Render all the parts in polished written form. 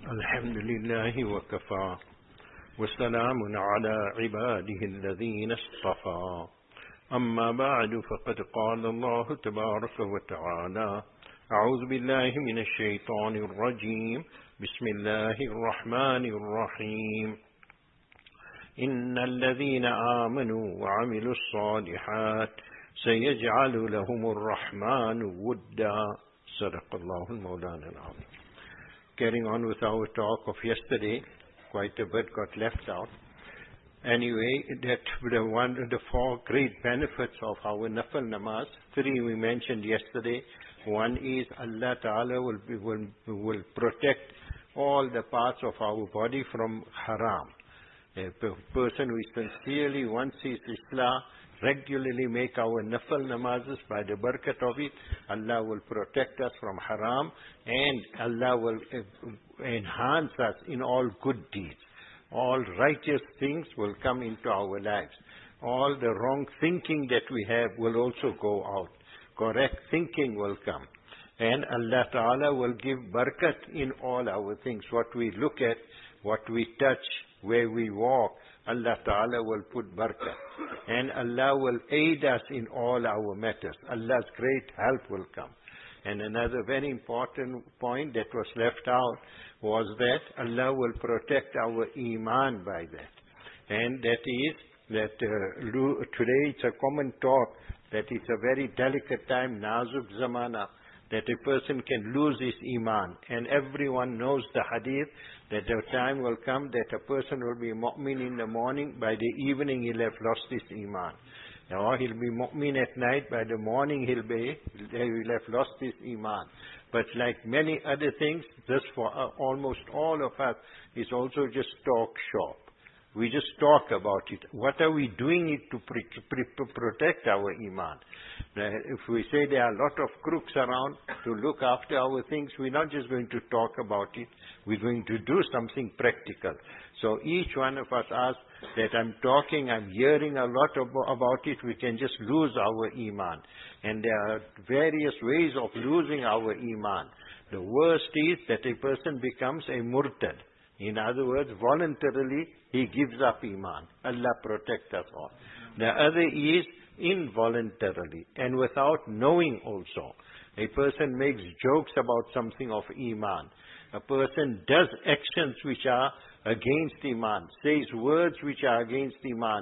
الحمد لله وكفى وسلام على عباده الذين اصطفى أما بعد فقد قال الله تبارك وتعالى أعوذ بالله من الشيطان الرجيم بسم الله الرحمن الرحيم إن الذين آمنوا وعملوا الصالحات سيجعل لهم الرحمن ودا صدق الله المولانا العظيم. Carrying on with our talk of yesterday, quite a bit got left out. Anyway, that one of the four great benefits of our nafil namaz, three we mentioned yesterday. One is Allah Ta'ala will protect all the parts of our body from haram. A person who sincerely wants his Islah, regularly make our nafil namazes by the barakat of it, Allah will protect us from haram and Allah will enhance us in all good deeds. All righteous things will come into our lives. All the wrong thinking that we have will also go out. Correct thinking will come. And Allah Ta'ala will give barakat in all our things. What we look at, what we touch, where we walk, Allah Ta'ala will put barakah. And Allah will aid us in all our matters. Allah's great help will come. And another very important point that was left out was that Allah will protect our iman by that. And that is that today it's a common talk that it's a very delicate time, nazuk zamana, that a person can lose his iman. And everyone knows the hadith that the time will come that a person will be mu'min in the morning, by the evening he'll have lost his iman. Or he'll be mu'min at night, by the morning he'll have lost his iman. But like many other things, this for almost all of us is also just talk shop. We just talk about it. What are we doing it to protect our iman? If we say there are a lot of crooks around to look after our things, we're not just going to talk about it. We're going to do something practical. So each one of us asks that I'm hearing a lot about it, we can just lose our iman. And there are various ways of losing our iman. The worst is that a person becomes a murtad. In other words, voluntarily he gives up iman. Allah protect us all. The other is involuntarily and without knowing also. A person makes jokes about something of iman. A person does actions which are against iman, says words which are against iman,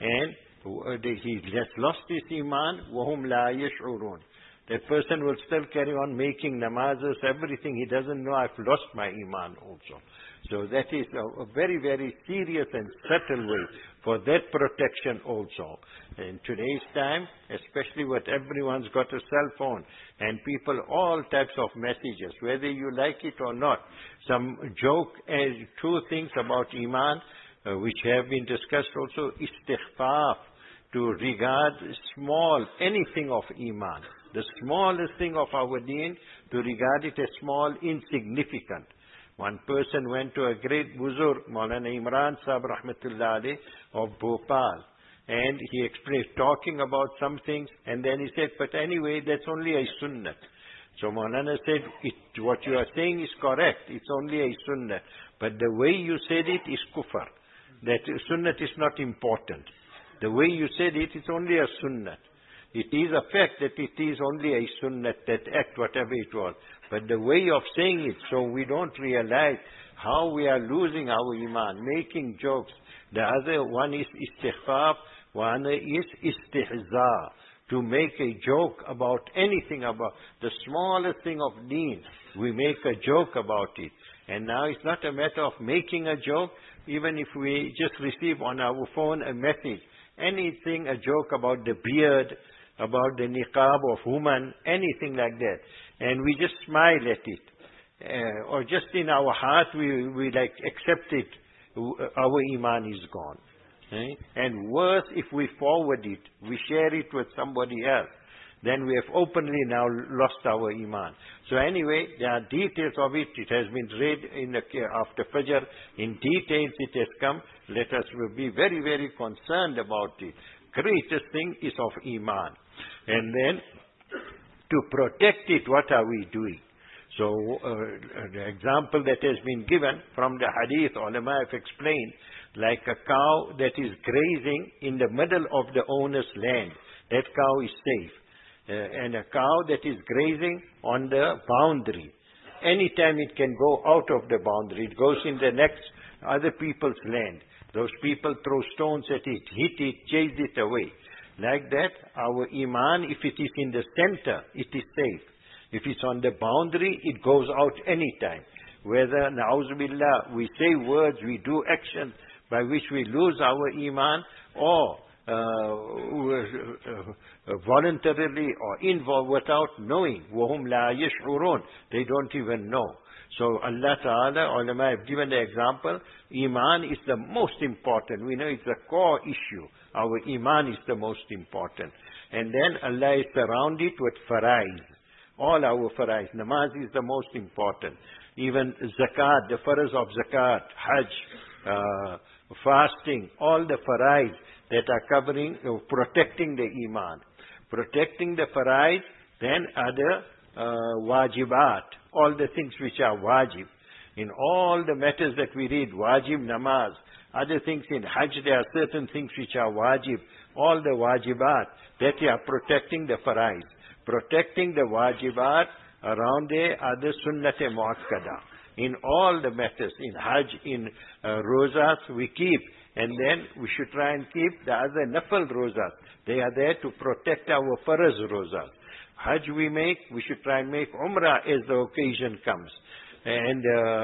and he has lost his iman. وَهُمْ لَا يَشْعُرُونَ. That person will still carry on making namazes, everything. He doesn't know I've lost my iman also. So that is a very, very serious and subtle way for that protection also. In today's time, especially with everyone's got a cell phone and people, all types of messages, whether you like it or not. Some joke and true things about iman, which have been discussed also, istighfaf, to regard small, anything of iman, the smallest thing of our deen, to regard it as small, insignificant. One person went to a great Buzurg, Maulana Imran Sahib Rahmatullah Alayh of Bhopal, and he explained, talking about some things, and then he said, but anyway, that's only a sunnah. So Maulana said, what you are saying is correct, it's only a sunnah, but the way you said it is kufr. That sunnah is not important. The way you said it is only a sunnah. It is a fact that it is only a sunnah, that act, whatever it was. But the way of saying it, so we don't realize how we are losing our iman, making jokes. The other one is istighfar, one is istihza, to make a joke about anything, about the smallest thing of deen. We make a joke about it. And now it's not a matter of making a joke, even if we just receive on our phone a message, anything, a joke about the beard, about the niqab of woman, anything like that. And we just smile at it. Or just in our heart, we like accept it. Our iman is gone. And worse, if we forward it, we share it with somebody else, then we have openly now lost our iman. So anyway, there are details of it. It has been read after Fajr. In details it has come. Let us be very, very concerned about it. Greatest thing is of iman. And then, to protect it, what are we doing? So the example that has been given from the hadith, ulama have explained, like a cow that is grazing in the middle of the owner's land. That cow is safe. And a cow that is grazing on the boundary. Anytime it can go out of the boundary, it goes in the next other people's land. Those people throw stones at it, hit it, chase it away. Like that, our iman, if it is in the center, it is safe. If it's on the boundary, it goes out anytime. Whether, na'uzubillah, we say words, we do actions by which we lose our iman, or voluntarily or involved without knowing. وَهُمْ لَا يَشْعُرُونَ. They don't even know. So Allah Ta'ala, ulama have given the example, iman is the most important. We know it's the core issue. Our iman is the most important. And then Allah is surrounded with faraiz. All our faraiz. Namaz is the most important. Even zakat, the faraiz of zakat, hajj, fasting, all the faraiz that are covering, protecting the iman. Protecting the faraiz, then other wajibat, all the things which are wajib. In all the matters that we read, wajib namaz, other things in hajj, there are certain things which are wajib. All the wajibat, that you are protecting the faraiz. Protecting the wajibat, around there are the sunnat-e muakkada. In all the matters, in hajj, in rozas, we keep. And then we should try and keep the other nafal rozas. They are there to protect our faraz rozas. Hajj we make, we should try and make umrah as the occasion comes. And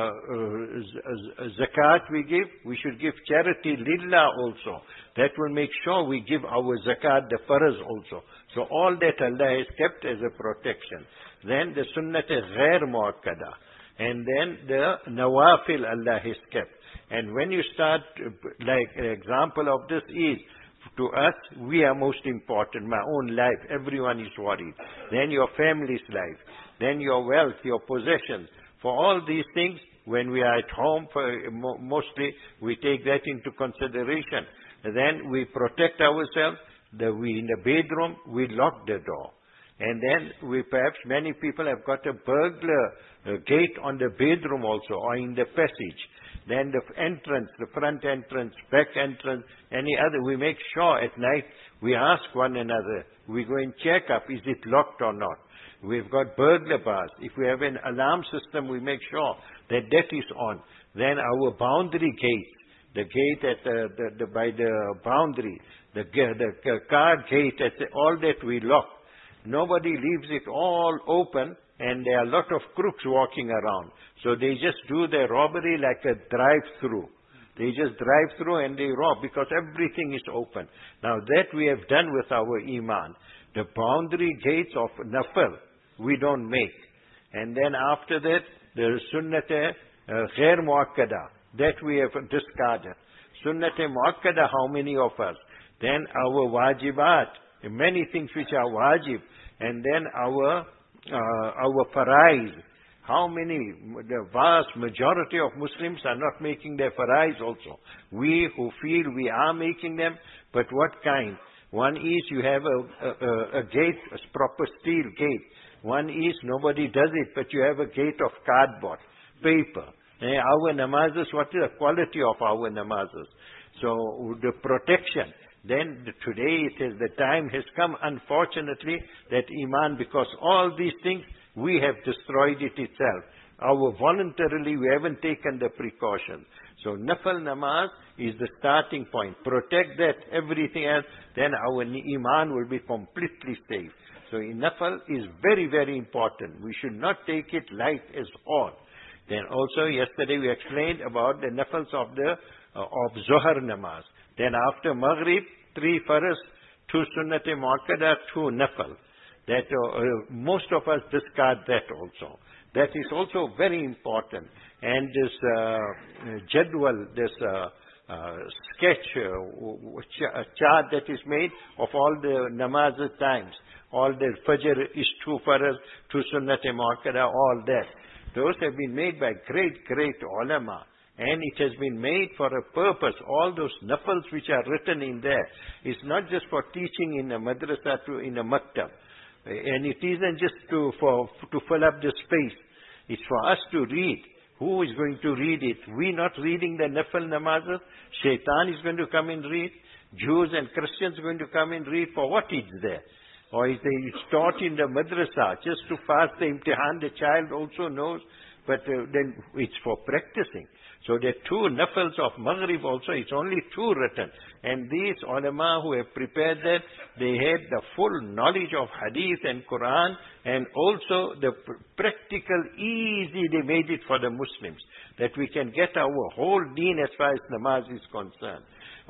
zakat we give, we should give charity lillah also. That will make sure we give our zakat, the faraz also. So all that Allah has kept as a protection. Then the sunnat ghair muakkada. And then the nawafil Allah has kept. And when you start, like an example of this is, to us, we are most important. My own life, everyone is worried. Then your family's life. Then your wealth, your possessions. For all these things, when we are at home, mostly we take that into consideration. Then we protect ourselves. In the bedroom, we lock the door. And then perhaps many people have got a burglar gate on the bedroom also, or in the passage. Then the entrance, the front entrance, back entrance, any other, we make sure at night, we ask one another, we go and check up, is it locked or not? We've got burglar bars. If we have an alarm system, we make sure that that is on. Then our boundary gate, the gate at by the boundary, the car gate, all that we lock. Nobody leaves it all open, and there are a lot of crooks walking around. So they just do their robbery like a drive-through. They just drive through and they rob because everything is open. Now that we have done with our iman. The boundary gates of nafal, we don't make. And then after that, the sunnat ghair muakkada, that we have discarded. Sunnat muakkada, how many of us? Then our wajibat, many things which are wajib. And then our faraiz. How many? The vast majority of Muslims are not making their faraiz also. We who feel we are making them, but what kind? One is you have a gate, a proper steel gate. One is nobody does it, but you have a gate of cardboard, paper. Our namazes, what is the quality of our namazes? So the protection. Then today the time has come, unfortunately, that iman, because all these things, we have destroyed it itself. Voluntarily, we haven't taken the precautions. So nafal namaz is the starting point. Protect that, everything else, then our iman will be completely safe. So nafal is very, very important. We should not take it light as all. Then also, yesterday we explained about the nafals of Zohar namaz. Then after Maghrib, 3 faras, 2 sunnat muakkada, 2 nafal. That most of us discard that also. That is also very important. And this jadwal, this sketch, chart that is made of all the namaz times, all the fajr is 2 faras, 2 sunnat muakkada, all that. Those have been made by great, great ulama. And it has been made for a purpose. All those nafals which are written in there is not just for teaching in a madrasa, in a maktab. And it isn't just to fill up the space. It's for us to read. Who is going to read it? We not reading the nafil namazes. Shaitan is going to come and read. Jews and Christians are going to come and read. For what it's there? Or it's taught in the madrasa just to pass the imtihan. The child also knows, but then it's for practicing. So there are 2 nafils of Maghrib also. It's only 2 written. And these ulama who have prepared that, they had the full knowledge of hadith and Quran, and also the practical, easy, they made it for the Muslims, that we can get our whole deen as far as namaz is concerned.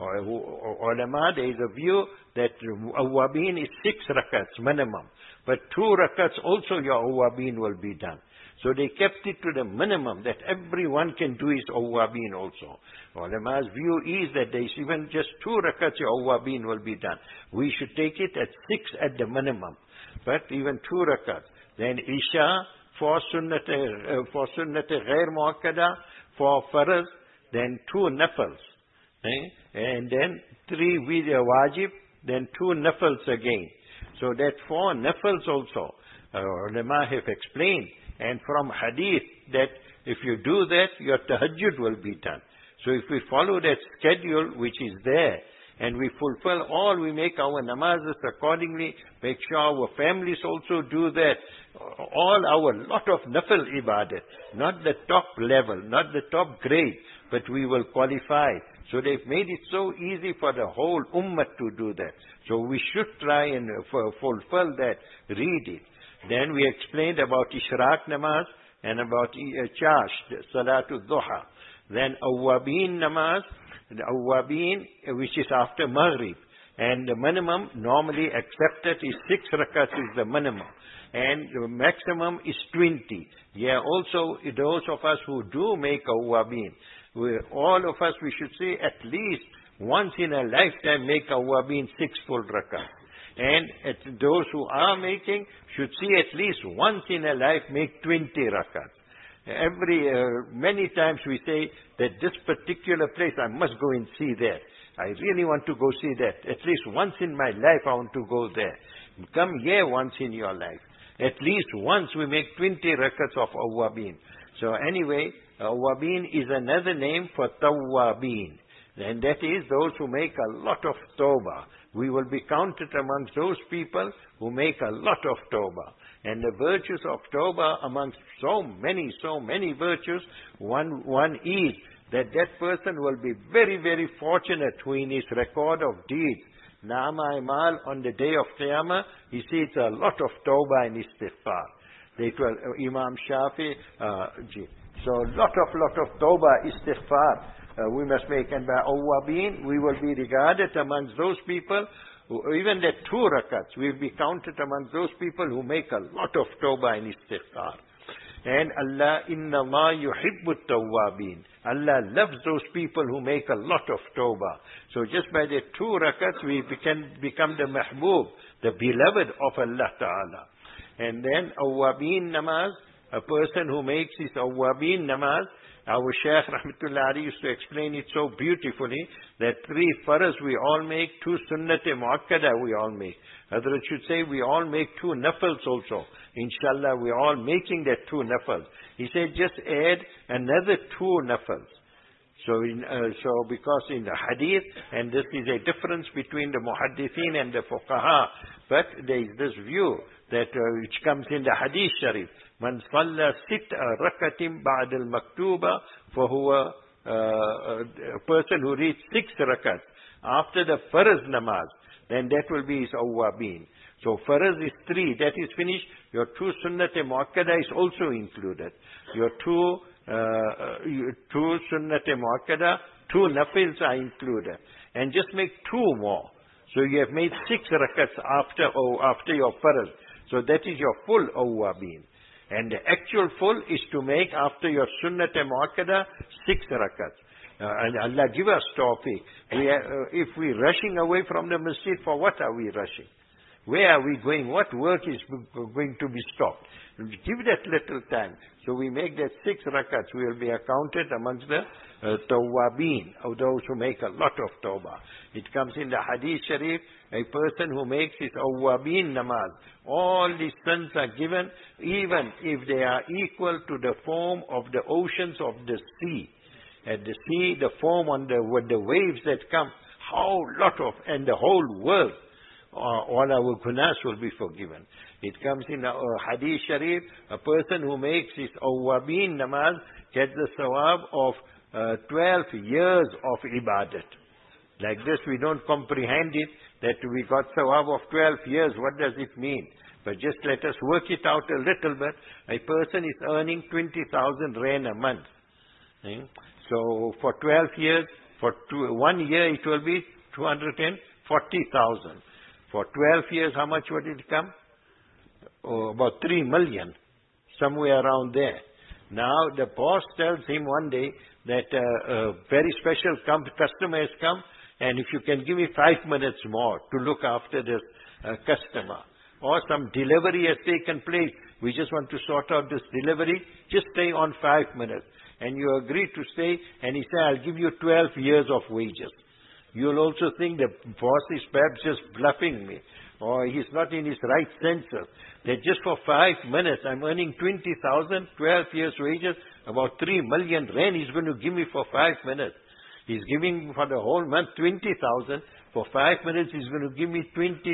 Ulama, there is a view that awwabin is 6 rakats minimum, but 2 rakats also your awwabin will be done. So they kept it to the minimum that everyone can do his awwabin also. Ulama's view is that there is even just 2 rakats your awwabin will be done. We should take it at 6 at the minimum, but even 2 rakats. Then Isha for sunnat ghair muakkada, for faraz, then 2 nafils. And then 3 with wajib, then 2 nafils again. So that 4 nafils also, ulama have explained. And from hadith, that if you do that, your tahajjud will be done. So if we follow that schedule which is there, and we fulfill all, we make our namazes accordingly, make sure our families also do that, all our lot of nafil ibadat, not the top level, not the top grade, but we will qualify. So they've made it so easy for the whole ummah to do that. So we should try and fulfill that, read it. Then we explained about Ishraq namaz and about Chash, Salatul Duha. Then Awwabin namaz, the Awwabin, which is after Maghrib. And the minimum normally accepted is 6 rakats is the minimum. And the maximum is 20. Yeah, also those of us who do make Awwabin, all of us, we should say at least once in a lifetime make Awwabin 6 full rakats. And those who are making should see at least once in a life make 20 rakats. Many times we say that this particular place, I must go and see that. I really want to go see that. At least once in my life I want to go there. Come here once in your life. At least once we make 20 rakats of Awwabin. So anyway, Awwabin is another name for Tawwabin. And that is those who make a lot of tawbah. We will be counted amongst those people who make a lot of tawbah. And the virtues of tawbah, amongst so many virtues, one is that person will be very, very fortunate who in his record of deeds, Nama Imal, on the day of Qiyamah, he sees a lot of tawbah and istighfar. Imam Shafi, so lot of tawbah, istighfar. We must make, and by awwabin, we will be regarded amongst those people who, even the 2 rakats, we will be counted amongst those people who make a lot of tawbah and istighfar. And Allah, inna Allah yuhibbu tawwabin. Allah loves those people who make a lot of tawbah. So just by the 2 rakats, we can become the mahbub, the beloved of Allah Ta'ala. And then awwabin namaz, a person who makes his awwabin namaz, our Shaykh Rahmatullah Ali used to explain it so beautifully that 3 faraz we all make, 2 sunnat-e muakkada we all make. Hazrat should say we all make 2 nafils also. Inshallah, we are all making that 2 nafils. He said just add another 2 nafils. So because in the hadith, and this is a difference between the muhaddithin and the fuqaha, but there is this view that which comes in the hadith sharif. Man salla 6 rakatim ba'd al-maktuba, fahuwa a person who reads 6 rakats after the faraz namaz, then that will be his awwabin. So faraz is 3, that is finished. Your 2 sunnat-e muakkada is also included. Your 2 sunnat-e muakkada, 2 nafils are included. And just make 2 more. So you have made 6 rakats after your faraz. So that is your full awwabin. And the actual full is to make after your sunnat-e muakkada 6 rakats. And Allah give us tawfiq. If we're rushing away from the masjid, for what are we rushing? Where are we going? What work is going to be stopped? Give that little time. So we make that 6 rakats. We will be accounted amongst the tawwabin, of those who make a lot of tawbah. It comes in the hadith sharif, a person who makes his awwabin namaz. All the sins are given, even if they are equal to the foam of the oceans of the sea. At the sea, the foam on with the waves that come, how lot of, and the whole world, all our gunas will be forgiven. It comes in a hadith sharif, a person who makes his awwabin namaz gets the sawab of 12 years of ibadat. Like this, we don't comprehend it, that we got sawab of 12 years. What does it mean? But just let us work it out a little bit. A person is earning 20,000 rand a month. So for 12 years, for 1 year it will be 240,000. For 12 years, how much would it come? Oh, about 3 million, somewhere around there. Now the boss tells him one day that a very special customer has come, and if you can give me 5 minutes more to look after this customer, or some delivery has taken place, we just want to sort out this delivery, just stay on 5 minutes. And you agree to stay, and he said, I'll give you 12 years of wages. You'll also think the boss is perhaps just bluffing me, or he's not in his right senses. That just for 5 minutes, I'm earning 20,000, 12 years wages, about 3 million rand he's going to give me for 5 minutes. He's giving for the whole month 20,000. For 5 minutes, he's going to give me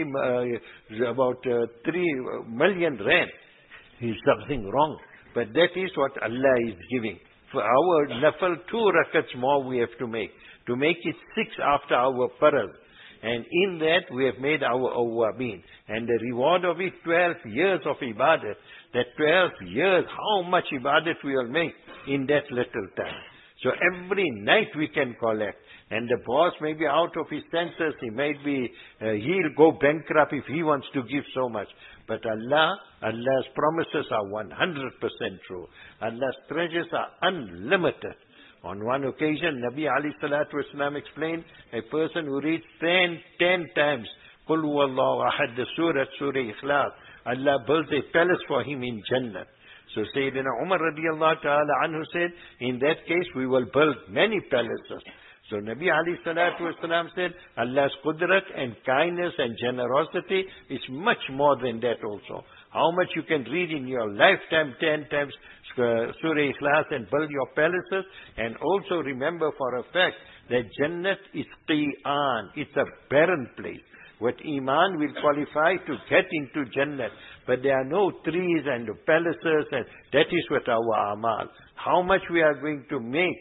about 3 million rand. There's something wrong. But that is what Allah is giving. For our nafal, 2 rakats more we have to make it 6 after our faraz. And in that, we have made our awwabin. And the reward of it, 12 years of ibadat. That 12 years, how much ibadat we will make in that little time. So every night we can collect. And the boss may be out of his senses. He may be, he'll go bankrupt if he wants to give so much. But Allah's promises are 100% true. Allah's treasures are unlimited. On one occasion, Nabi alayhi salatu wasalam explained, a person who reads 10 times, Qul huwallahu ahad, the Surah Ikhlas, Allah builds a palace for him in Jannah. So Sayyidina Umar radiallahu ta'ala anhu said, in that case we will build many palaces. So Nabi alayhi salatu wasalam said, Allah's qudrat and kindness and generosity is much more than that also. How much you can read in your lifetime 10 times Surah Ikhlas and build your palaces. And also remember for a fact that Jannat is qi'an. It's a barren place. With Iman will qualify to get into Jannat. But there are no trees and palaces, and that is what our amal. How much we are going to make,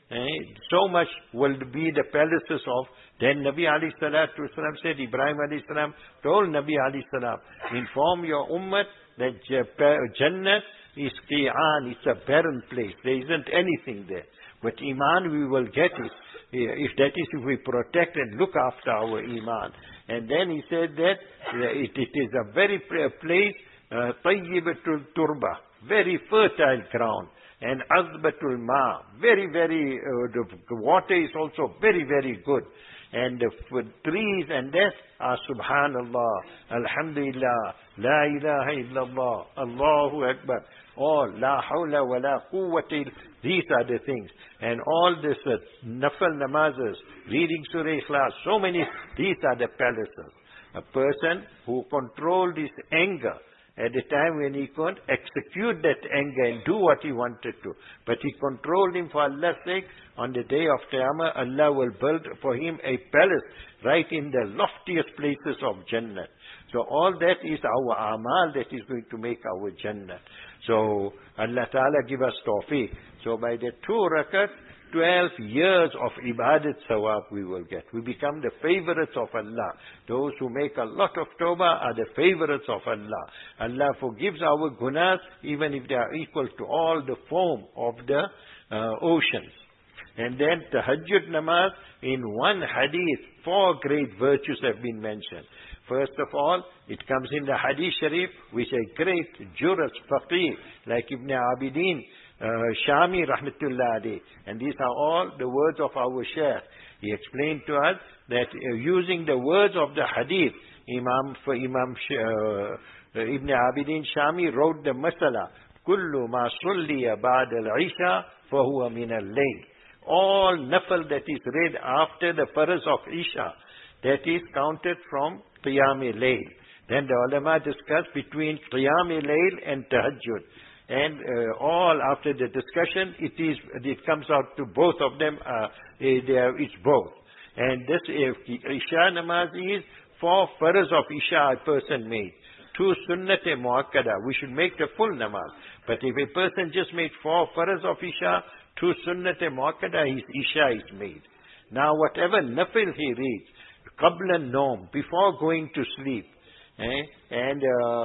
so much will be the palaces of. Then Nabi alayhi salatu wasalam said, Ibrahim alayhi salam told Nabi alayhi salam, inform your ummah that Jannat is qi'an, it's a barren place. There isn't anything there. But Iman we will get it. If that is, if we protect and look after our Iman. And then he said that it is a very place, tayyibatul turba, very fertile ground. And azbatul ma, very, the water is also very, very good. And the trees and that are subhanallah, alhamdulillah, la ilaha illallah, Allahu Akbar, all la hawla wa la quwwata. These are the things. And all this nafal namazes, reading Surah Ikhlas, so many, these are the palaces. A person who controlled his anger at the time when he couldn't execute that anger and do what he wanted to. But he controlled him for Allah's sake. On the day of Qiyamah, Allah will build for him a palace right in the loftiest places of Jannah. So all that is our amal that is going to make our Jannah. So Allah Ta'ala give us tawfiq. So by the 2 rakat, 12 years of ibadat sawab we will get. We become the favorites of Allah. Those who make a lot of tawbah are the favorites of Allah. Allah forgives our gunas even if they are equal to all the foam of the oceans. And then tahajjud namaz, in one hadith, 4 great virtues have been mentioned. First of all, it comes in the hadith sharif, which a great jurist, faqih, like Ibn Abidin, Shami rahmatullah alayh. And these are all the words of our Shaykh. He explained to us that using the words of the hadith, Ibn Abidin Shami wrote the masala, Kullu ma sulliya ba'da al-isha fahuwa min al-layl. All nafal that is read after the faraz of Isha, that is counted from Qiyam-e-Layl. Then the ulama discuss between Qiyam-e-Layl and Tahajjud. And all after the discussion, it comes out to both of them, it's both. And this Isha namaz is 4 faraz of Isha a person made. 2 sunnat-e muakkada. We should make the full namaz. But if a person just made 4 faraz of Isha, 2 sunnat-e muakkada, his Isha is made. Now whatever nafil he reads, qabla an-nawm, before going to sleep, and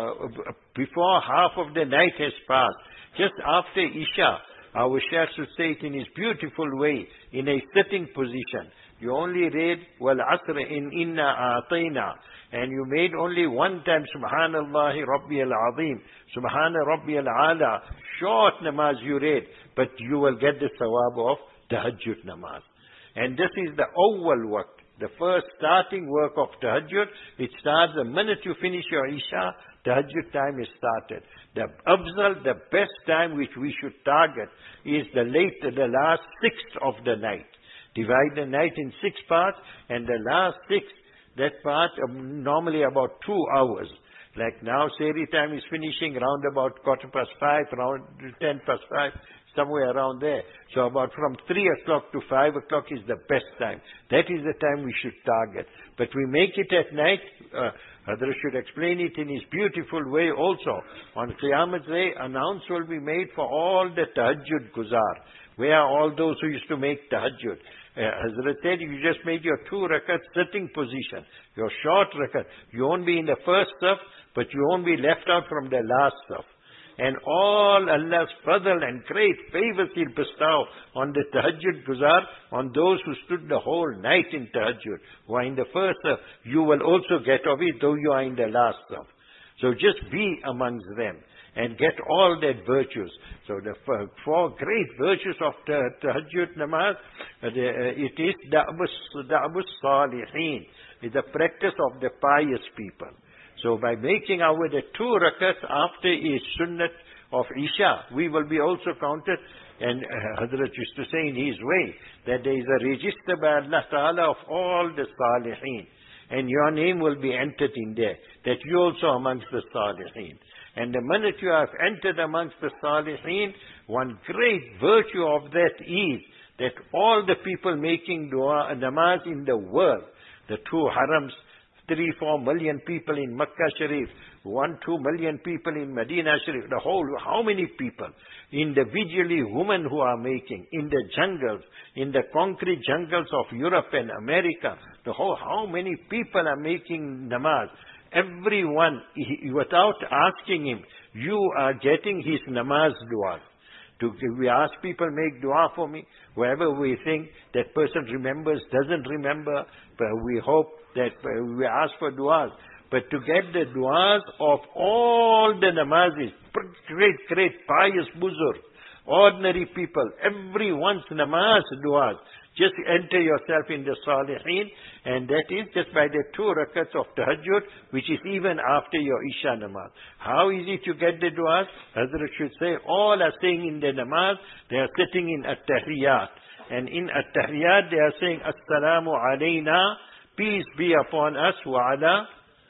before half of the night has passed, just after Isha, our Shaykh should say it in his beautiful way, in a sitting position. You only read wal asr in inna a'tayna, and you made only one time Subhanallahi Rabbiyal Azim, Subhana Rabbiyal Ala, short namaz you read, but you will get the sawab of Tahajjud namaz. And this is the awwal waqt, the first starting work of Tahajjud. It starts the minute you finish your Isha, Tahajjud time is started. The afzal, the best time which we should target is the last 6th of the night. Divide the night in 6 parts, and the last 6th, that part normally about 2 hours. Like now, Sehri time is finishing round about 5:15, around 5:10, somewhere around there. So about from 3 o'clock to 5 o'clock is the best time. That is the time we should target. But we make it at night. Hadrat should explain it in his beautiful way also. On Qiyamah Day, announce will be made for all the Tahajjud Guzar. Where are all those who used to make Tahajjud? Hazrat said, you just made your 2 rakat sitting position, your short rakat. You won't be in the first saf, but you won't be left out from the last saf. And all Allah's fadl and great favors He'll bestow on the Tahajjud Guzar, on those who stood the whole night in Tahajjud, who are in the first saf. You will also get of it, though you are in the last saf. So just be amongst them and get all that virtues. So the 4 great virtues of Tahajjud namaz, it is Da'bus Salihin, is the practice of the pious people. So by making the 2 rakats after a sunnat of Isha, we will be also counted. And Hazrat used to say in his way, that there is a register by Allah Ta'ala of all the Salihin. And your name will be entered in there, that you also amongst the Salihin. And the minute you have entered amongst the Salihin, one great virtue of that is that all the people making dua and namaz in the world, the 2 harams, 3-4 million people in Makkah Sharif, 1-2 million people in Medina Sharif, the whole, how many people? Individually, women who are making, in the jungles, in the concrete jungles of Europe and America, how many people are making namaz? Everyone, without asking him, you are getting his namaz dua. We ask people, make dua for me. Whoever we think that person remembers, doesn't remember, but we hope that we ask for duas. But to get the duas of all the namazis, great pious buzur, ordinary people, everyone's namaz duas, just enter yourself in the Salihin, and that is just by the 2 rakats of Tahajjud, which is even after your Isha namaz. How is it you get the duas? Hazrat should say, all are saying in the namaz, they are sitting in At-Tahiyyat. And in At-Tahiyyat, they are saying, Assalamu alayna, peace be upon us, wa ala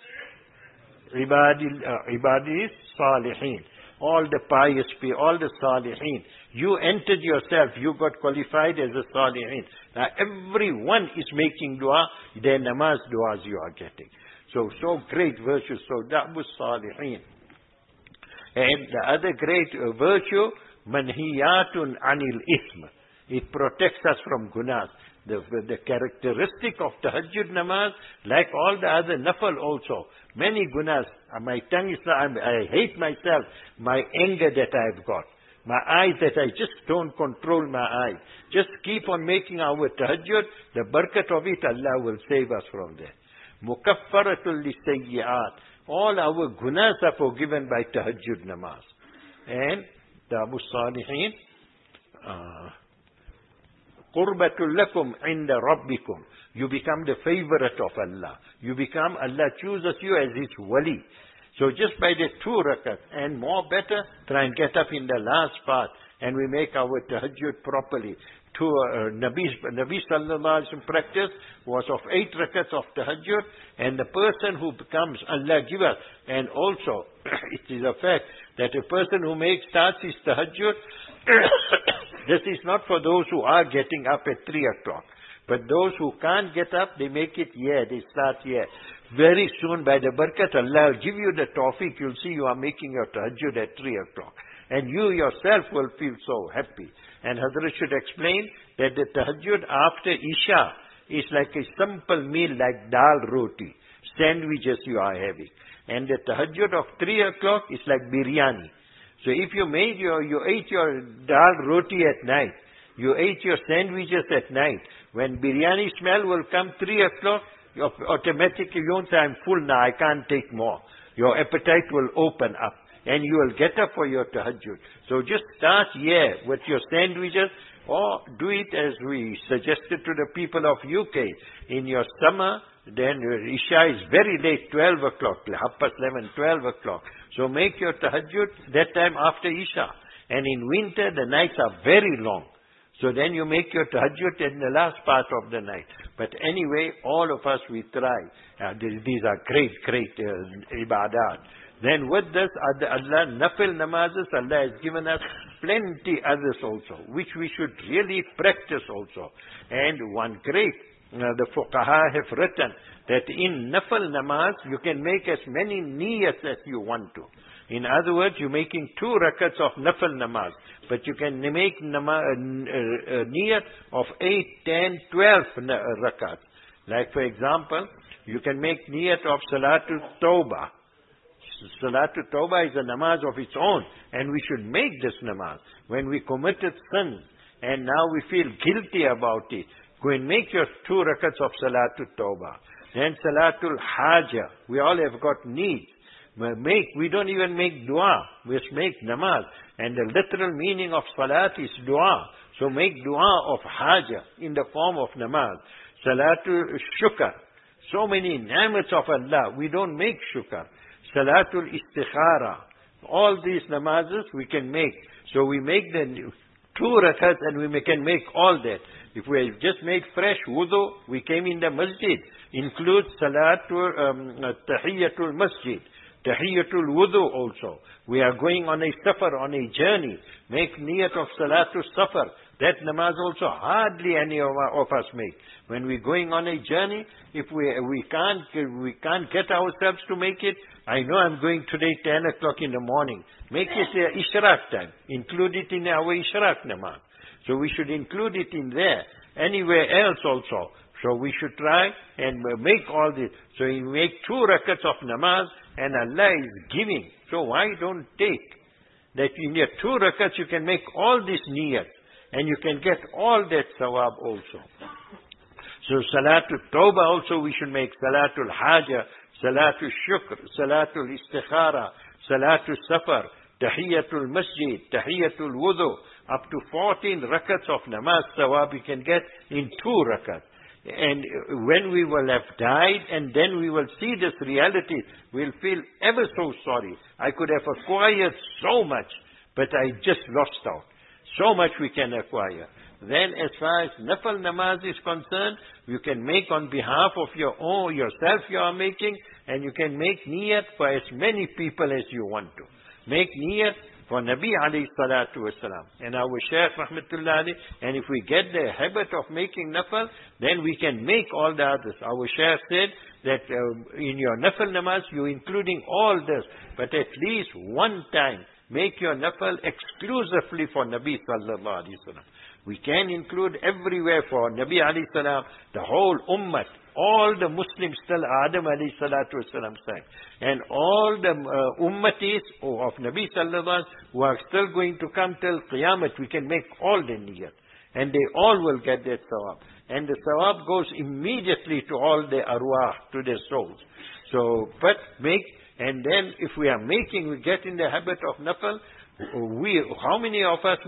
ibadis salihin. All the pious people, all the Salihin. You entered yourself, you got qualified as a Salihin. Now everyone is making dua, their namaz duas you are getting. So great virtue. So Da'bus Salihin. And the other great virtue, Manhiyatun Anil Ism. It protects us from gunas. The characteristic of Tahajjud namaz, like all the other nafal also, many gunas. My tongue is, I hate myself, my anger that I have got, my eyes that I just don't control my eyes. Just keep on making our Tahajjud, the barakat of it, Allah will save us from there. Mukaffaratul lisayyi'at. All our gunas are forgiven by Tahajjud namaz. And the Abu Salihin, قُرْبَةٌ لَكُمْ عِنْدَ رَبِّكُمْ. You become the favorite of Allah. Allah chooses you as His wali. So just by the 2 rakats, and more better, try and get up in the last part, and we make our tahajjud properly. Nabi sallallahu alaihi wasallam practice was of 8 rakats of tahajjud, and the person who becomes Allah give us, and also it is a fact that a person who starts his tahajjud, this is not for those who are getting up at 3 o'clock. But those who can't get up, they make it they start here. Very soon, by the barakat, Allah will give you the tawfiq. You'll see you are making your tahajjud at 3 o'clock. And you yourself will feel so happy. And Hazrat should explain that the tahajjud after Isha is like a simple meal like dal roti, sandwiches you are having. And the tahajjud of 3 o'clock is like biryani. So if you ate your dal roti at night, you ate your sandwiches at night, when biryani smell will come 3 o'clock, you automatically you won't say, I'm full now, I can't take more. Your appetite will open up, and you will get up for your tahajjud. So just start with your sandwiches, or do it as we suggested to the people of UK. In your summer, then Isha is very late, 12 o'clock, 11, 12 o'clock. So make your tahajjud that time after Isha. And in winter, the nights are very long. So then you make your tahajjud in the last part of the night. But anyway, all of us, we try. These are great ibadat. Then with this, Allah, nafil namazes, Allah has given us plenty others also, which we should really practice also. And one great, the fuqaha have written that in nafil namaz, you can make as many niyats as you want to. In other words, you're making 2 rakats of nafil namaz, but you can make niyat of 8, 10, 12 rakats. Like for example, you can make niyat of Salatul Tawbah. Salatul Tawbah is a namaz of its own, and we should make this namaz. When we committed sin, and now we feel guilty about it, go and make your 2 rakats of Salatul Tawbah. Then Salatul Haja, we all have got needs. We don't even make dua, we just make namaz. And the literal meaning of salat is dua. So make dua of haja in the form of namaz. Salatul shukr. So many ni'mats of Allah, we don't make shukr. Salatul istikhara. All these namazes we can make. So we make the 2 rakats and we can make all that. If we just make fresh wudu, we came in the masjid. Includes Salatul Tahiyyatul Masjid. Tahiyyatul wudu also. We are going on a safar, on a journey. Make niyat of Salatul Safar. That namaz also hardly any of us make. When we're going on a journey, if we can't get ourselves to make it, I know I'm going today 10 o'clock in the morning. Make it Ishraq time. Include it in our Ishraq namaz. So we should include it in there. Anywhere else also. So we should try and make all this. So you make 2 rakats of namaz, and Allah is giving. So why don't take that in your 2 rakats you can make all this niyat, and you can get all that sawab also. So Salatul Tawbah also we should make. Salatul Haja, Salatul Shukr, Salatul Istikhara, Salatul Safar, Tahiyyatul Masjid, Tahiyyatul Wudu, up to 14 rakats of namaz sawab you can get in 2 rakats. And when we will have died and then we will see this reality, we'll feel ever so sorry. I could have acquired so much, but I just lost out. So much we can acquire. Then as far as nafil namaz is concerned, you can make on behalf of yourself you are making, and you can make niyat for as many people as you want to. Make niyat for Nabi alayhi salatu wasalam. And our Shaykh rahmatullah alayhi, and if we get the habit of making nafil, then we can make all the others. Our Shaykh said that in your nafil namaz, you're including all this, but at least one time, make your nafil exclusively for Nabi sallallahu alayhi wasallam. We can include everywhere for Nabi alayhi salam, the whole ummah, all the Muslims till Adam alayhi salatu wasalam time. And all the ummatis of Nabi sallallahu alayhi who are still going to come till Qiyamah, we can make all the niyat. And they all will get that sawab. And the sawab goes immediately to all the arwah, to their souls. So, but make, and then if we are making, we get in the habit of nafil, how many of us make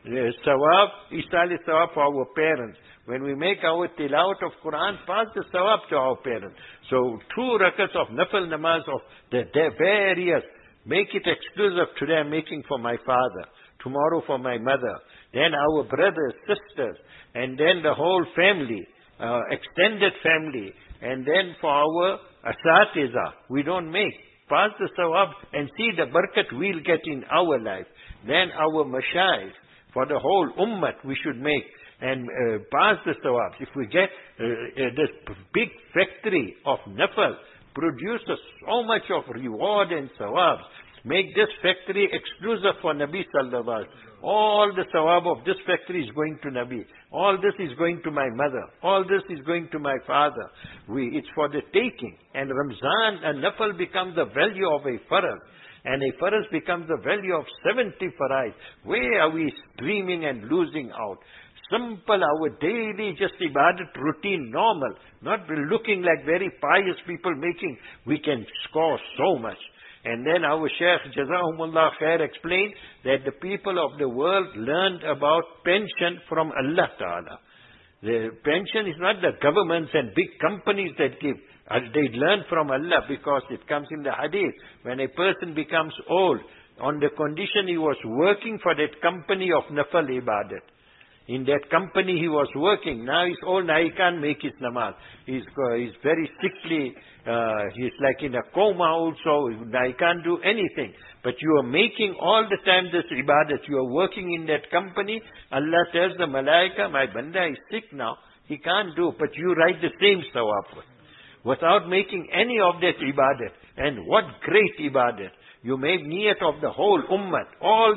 Sawab, Isali Sawab for our parents. When we make our tilawat of Quran, pass the Sawab to our parents. So 2 rakats of Nafil namaz of the various, make it exclusive. Today I'm making for my father, tomorrow for my mother, then our brothers, sisters, and then the whole family, extended family, and then for our asatiza. We don't make. Pass the Sawab and see the barakat we'll get in our life. Then our mashayikh, for the whole ummah we should make and pass the Sawabs. If we get this big factory of Nafal, produces so much of reward and Sawabs, make this factory exclusive for Nabi Sallallahu Alaihi Wasallam. All the Sawab of this factory is going to Nabi. All this is going to my mother. All this is going to my father. It's for the taking. And Ramzan and Nafal becomes the value of a farad. And a farad becomes the value of 70 farad. Where are we streaming and losing out? Simple, our daily just ibadat routine, normal. Not looking like very pious people making. We can score so much. And then our Shaykh Jazahumullah Khair explained that the people of the world learned about pension from Allah Ta'ala. The pension is not the governments and big companies that give. They learn from Allah because it comes in the hadith. When a person becomes old, on the condition he was working for that company of Nafal Ibadat. In that company he was working. Now he's old, now he can't make his namaz. He's very sickly. He's like in a coma also. Now he can't do anything. But you are making all the time this ibadat. You are working in that company. Allah tells the malaika, my banda is sick now. He can't do. But you write the same sawab without making any of that ibadat. And what great ibadat. You make niyat of the whole ummah. All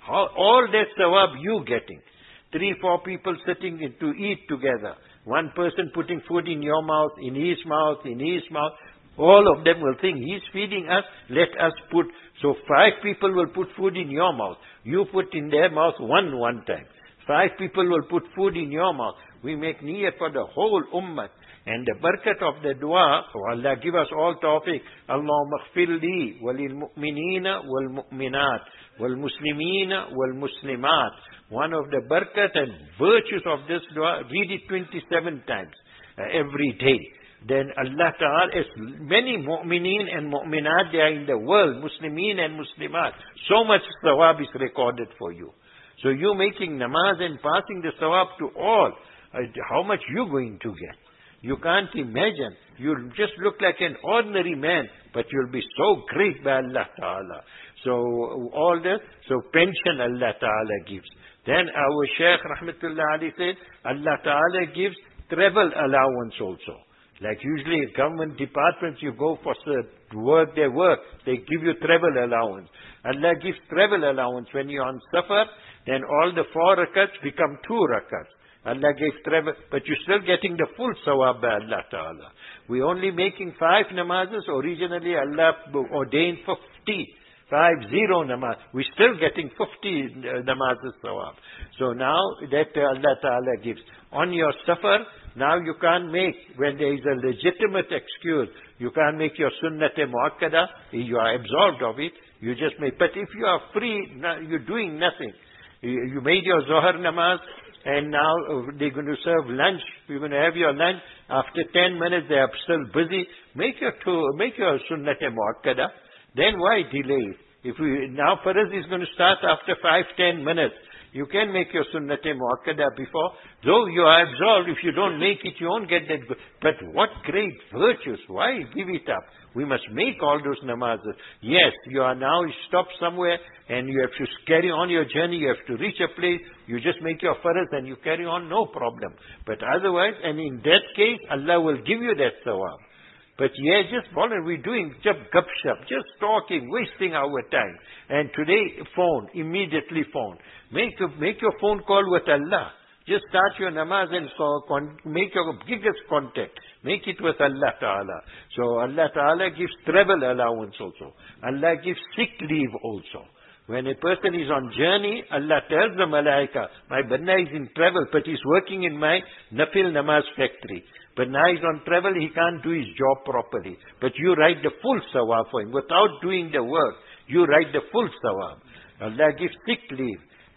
that sawab you getting. 3-4 people sitting to eat together. One person putting food in your mouth, in his mouth, in his mouth. All of them will think, he's feeding us, let us put. So 5 people will put food in your mouth. You put in their mouth one time. 5 people will put food in your mouth. We make niyyah for the whole ummah. And the barakat of the dua, Allah give us all tawfiq. Allahumma ighfir li walil mu'minina wal mu'minat wal muslimina wal muslimat. One of the barakat and virtues of this dua, read it 27 times every day. Then Allah Ta'ala, as many mu'mineen and mu'minat there are in the world, muslimeen and muslimat, so much sawab is recorded for you. So you making namaz and passing the sawab to all, how much you going to get? You can't imagine. You'll just look like an ordinary man, but you'll be so great by Allah Ta'ala. So all this, so pension Allah Ta'ala gives. Then our Shaykh Rahmatullah Ali said, Allah Ta'ala gives travel allowance also. Like usually government departments, you go for work, they give you travel allowance. Allah gives travel allowance. When you're on safar, then all the 4 rakats become 2 rakats. Allah gave travel, but you're still getting the full sawab by Allah Ta'ala. We're only making 5 namazes. Originally Allah ordained 50 namaz. We're still getting 50 namazes sawab. So now that Allah Ta'ala gives. On your safar, now you can't make, when there is a legitimate excuse, you can't make your sunnat-e muakkada, you are absolved of it, you just make. But if you are free, you're doing nothing. You made your Zohar namaz, and now they're going to serve lunch. You're going to have your lunch. After 10 minutes, they are still busy. Make your sunnat-e muakkada. Then why delay? Now Farz is going to start after 5-10 minutes. You can make your sunnat-e muakkada before. Though you are absolved, if you don't make it, you won't get that good. But what great virtues. Why give it up? We must make all those namazes. Yes, you stop somewhere and you have to carry on your journey. You have to reach a place. You just make your farz and you carry on, no problem. But otherwise, and in that case, Allah will give you that sawab. But yeah, just we're doing just gupshup, just talking, wasting our time. And today, phone, immediately phone. Make your phone call with Allah. Just start your namaz and make your biggest contact. Make it with Allah Ta'ala. So Allah Ta'ala gives travel allowance also. Allah gives sick leave also. When a person is on journey, Allah tells the malaika, my banda is in travel, but he's working in my nafil namaz factory. But now he's on travel, he can't do his job properly. But you write the full sawab for him. Without doing the work, you write the full sawab. Allah gives sick leave.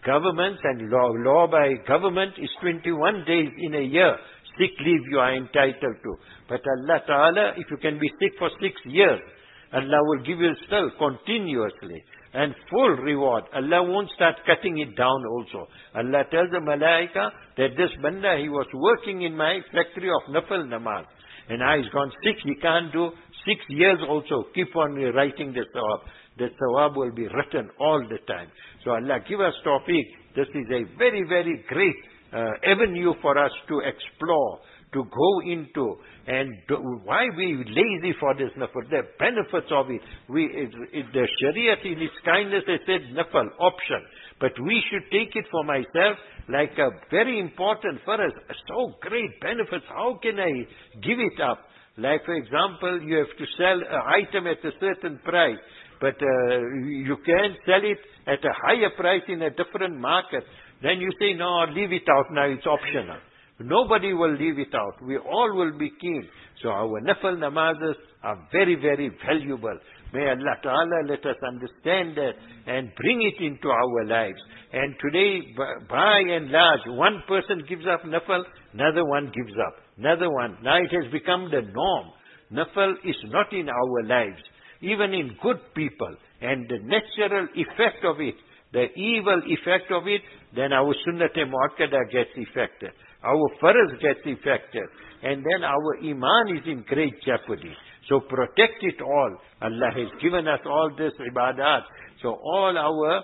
governments and law by government is 21 days in a year. Sick leave you are entitled to. But Allah Ta'ala, if you can be sick for 6 years, Allah will give you still continuously and full reward. Allah won't start cutting it down also. Allah tells the malaika that this banda, he was working in my factory of nafal namaz. And now he's gone sick, he can't do 6 years also. Keep on writing the sawab. The sawab will be written all the time. So Allah give us tawfiq. This is a very, very great avenue for us to explore, to go into, and why we lazy for this nafal, the benefits of it. The Shariat in its kindness has said nafal, option, but we should take it for myself like a very important for us, so great benefits, how can I give it up? Like for example, you have to sell an item at a certain price, but you can sell it at a higher price in a different market. Then you say, no, leave it out now, it's optional. Nobody will leave it out. We all will be keen. So our nafal namazes are very, very valuable. May Allah Ta'ala let us understand that and bring it into our lives. And today, by and large, one person gives up nafal, another one gives up, another one. Now it has become the norm. Nafal is not in our lives, even in good people. And the natural effect of it, the evil effect of it, then our sunnat-e-mu'akkada gets affected. Our farz gets affected. And then our iman is in great jeopardy. So protect it all. Allah has given us all this ibadat. So all our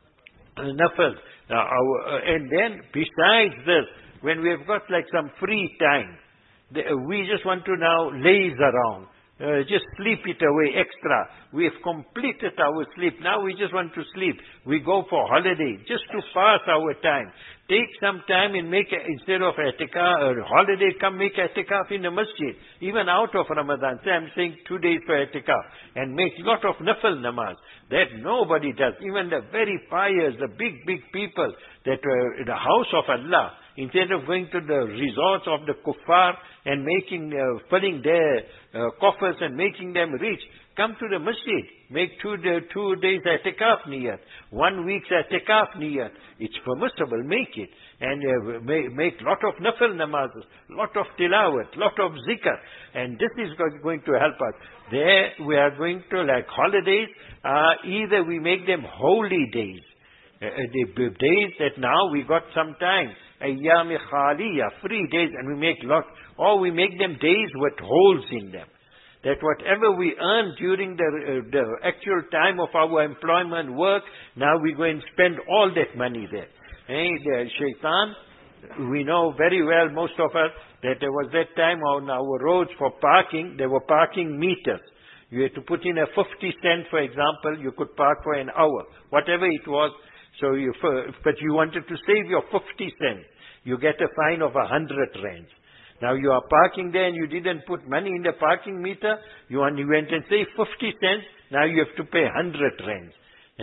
nafal. And then besides this, when we have got like some free time, we just want to now laze around. Just sleep it away extra. We have completed our sleep. Now we just want to sleep. We go for holiday just to pass our time. Take some time and make, instead of i'tikaf or holiday, come make i'tikaf in the masjid. Even out of Ramadan. Say I'm saying 2 days for i'tikaf. And make lot of nafal namaz. That nobody does. Even the very pious, the big, big people that were the house of Allah, instead of going to the resorts of the kuffar and making, filling their coffers and making them rich, come to the masjid. Make 2 days i'tikaf niyat. 1 week's i'tikaf niyat. It's permissible, make it. And make lot of nafal namazes, lot of tilawat, lot of zikr. And this is going to help us. There we are going to, like holidays, either we make them holy days. The days that now we got some time, ayyam khaliya, free days, and we make lot, or we make them days with holes in them. That whatever we earn during the actual time of our employment work, now we go and spend all that money there. The shaitan, we know very well, most of us, that there was that time on our roads for parking, there were parking meters. You had to put in a 50 cent, for example, you could park for an hour, whatever it was. So but you wanted to save your 50 cents. You get a fine of 100 rands. Now you are parking there and you didn't put money in the parking meter. You went and saved 50 cents. Now you have to pay 100 rands.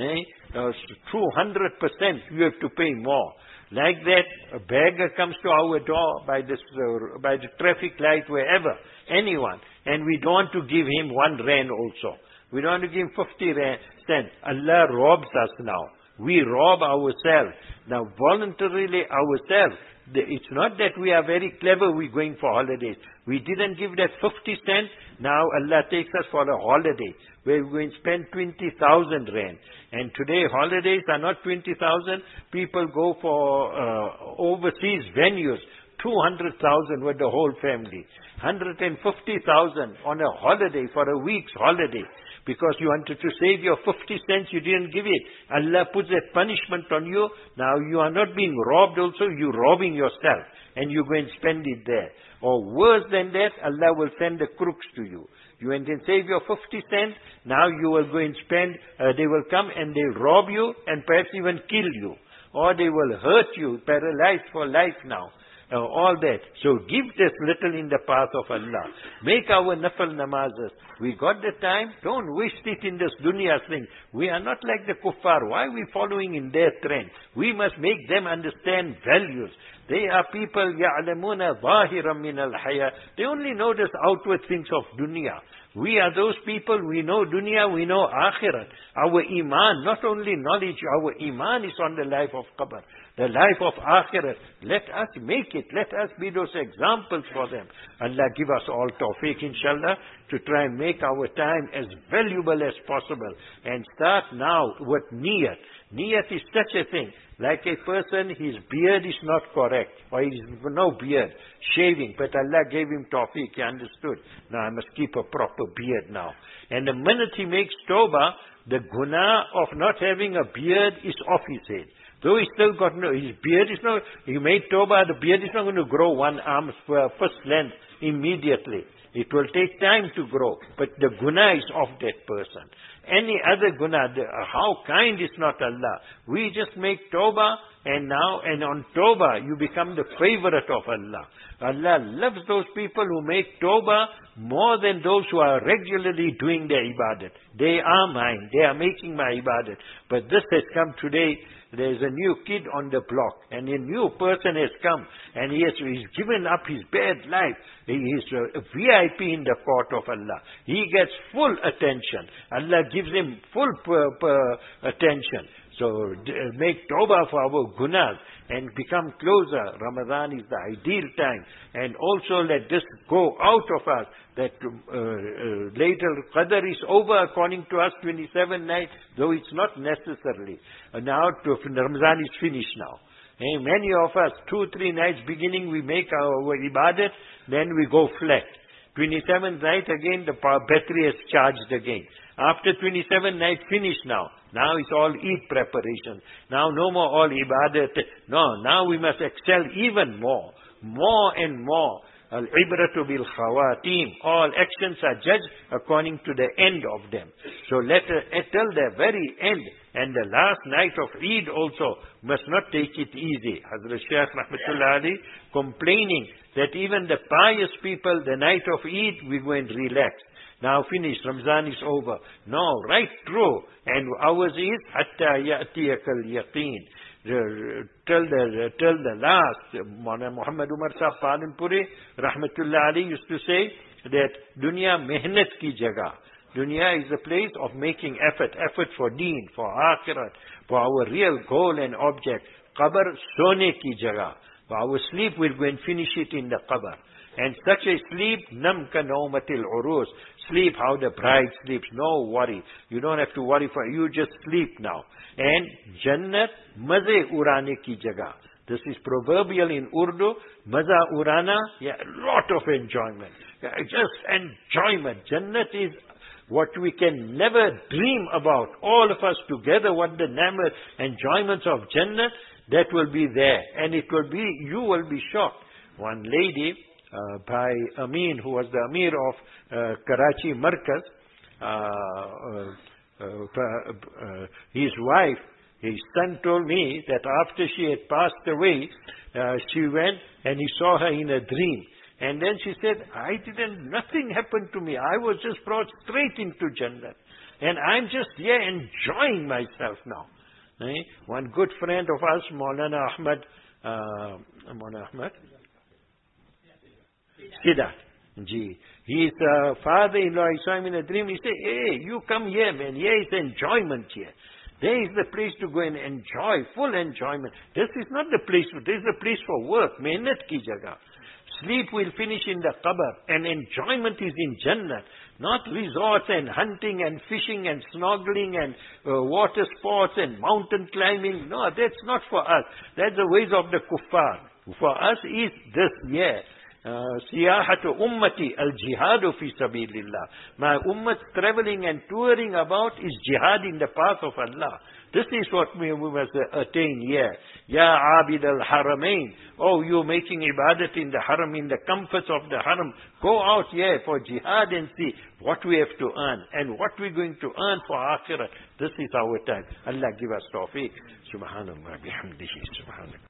True 100%, you have to pay more. Like that, a beggar comes to our door by the traffic light, wherever, anyone, and we don't want to give him 1 rand also. We don't want to give him 50 cents. Allah robs us now. We rob ourselves. Now voluntarily ourselves. It's not that we are very clever, we're going for holidays. We didn't give that 50 cents. Now Allah takes us for a holiday where we're going to spend 20,000 rand. And today holidays are not 20,000. People go for overseas venues. 200,000 with the whole family. 150,000 on a holiday, for a week's holiday. Because you wanted to save your 50 cents, you didn't give it. Allah puts that punishment on you. Now you are not being robbed also, you're robbing yourself. And you go and spend it there. Or worse than that, Allah will send the crooks to you. You went and save your 50 cents, now you will go and spend, they will come and they'll rob you and perhaps even kill you. Or they will hurt you, paralyzed for life now. All that. So give this little in the path of Allah. Make our nafal namazes. We got the time, don't waste it in this dunya thing. We are not like the kuffar. Why are we following in their trend? We must make them understand values. They are people, يَعْلَمُونَ ظَاهِرًا مِنَ الْحَيَاةِ. They only notice outward things of dunya. We are those people, we know dunya, we know akhirat. Our iman, not only knowledge, our iman is on the life of qabr, the life of akhirat. Let us make it, let us be those examples for them. Allah give us all tawfiq, inshallah, to try and make our time as valuable as possible. And start now with niyat. Niyat is such a thing. Like a person, his beard is not correct, or he has no beard, shaving, but Allah gave him tawfiq, he understood. Now I must keep a proper beard now. And the minute he makes tawbah, the guna of not having a beard is off his head. Though he still got no, his beard is not, he made tawbah, the beard is not going to grow one arm's first length immediately. It will take time to grow, but the guna is of that person. Any other guna, how kind is not Allah. We just make tawbah, and on tawbah you become the favorite of Allah. Allah loves those people who make tawbah more than those who are regularly doing their ibadat. They are mine, they are making my ibadat. But this has come today. There's a new kid on the block, and a new person has come, and he's given up his bad life. He is a VIP in the court of Allah. He gets full attention. Allah gives him full attention. So make tawbah for our gunas and become closer. Ramadan is the ideal time. And also let this go out of us, that later Qadr is over according to us, 27 nights, though it's not necessarily. Now Ramadan is finished now. And many of us, 2-3 nights beginning, we make our ibadat, then we go flat. 27th night again, the battery is charged again. After 27 night, finished now. Now it's all Eid preparation. Now no more all ibadat. No, now we must excel even more. More and more. Al-ibratu bil khawatim. All actions are judged according to the end of them. So let till the very end. And the last night of Eid also must not take it easy. Hazrat Shaykh Rahmatullah Ali complaining that even the pious people, the night of Eid, we go and relax. Now finished, Ramzan is over. No, right through. And ours is hatta ya'tiyakal yaqeen. Till the last. Muhammad Umar Sahib Palanpuri Rahmatullah Ali used to say that dunya mehnat ki jagah. Dunya is a place of making effort for deen, for akhirat, for our real goal and object. Qabr sone ki jagah. For our sleep, we'll go and finish it in the qabr. And such a sleep, nam ka naumatil urus. Sleep how the bride sleeps, no worry. You don't have to worry for you, just sleep now. And Jannat maze urane ki jagah. This is proverbial in Urdu. Maza urana, yeah, lot of enjoyment. Just enjoyment. Jannat is what we can never dream about. All of us together, what the enjoyments of Jannah, that will be there. And it will be, you will be shocked. One lady, by Amin, who was the Amir of Karachi Markaz, his wife, his son told me that after she had passed away, she went and he saw her in a dream. And then she said, nothing happened to me. I was just brought straight into Jannah. And I'm just here enjoying myself now. One good friend of us, Maulana Ahmad, Siddharth Ji. His father-in-law, I saw him in a dream. He said, hey, you come here, man. Here is enjoyment here. There is the place to go and enjoy, full enjoyment. This is not the place, this is the place for work. Mehnat ki jagah. Sleep will finish in the qabr, and enjoyment is in Jannah. Not resorts and hunting and fishing and snorkeling and water sports and mountain climbing. No, that's not for us. That's the ways of the kuffar. For us is this, Siyahatu ummati al-jihadu fi sabilillah. My ummah traveling and touring about is jihad in the path of Allah. This is what we must attain here. Ya abid al-haramain. Oh, you making ibadat in the haram, in the comforts of the haram. Go out here for jihad and see what we have to earn and what we're going to earn for akhirat. This is our time. Allah give us tawfiq. Subhanallah bihamdihi. Subhanallah.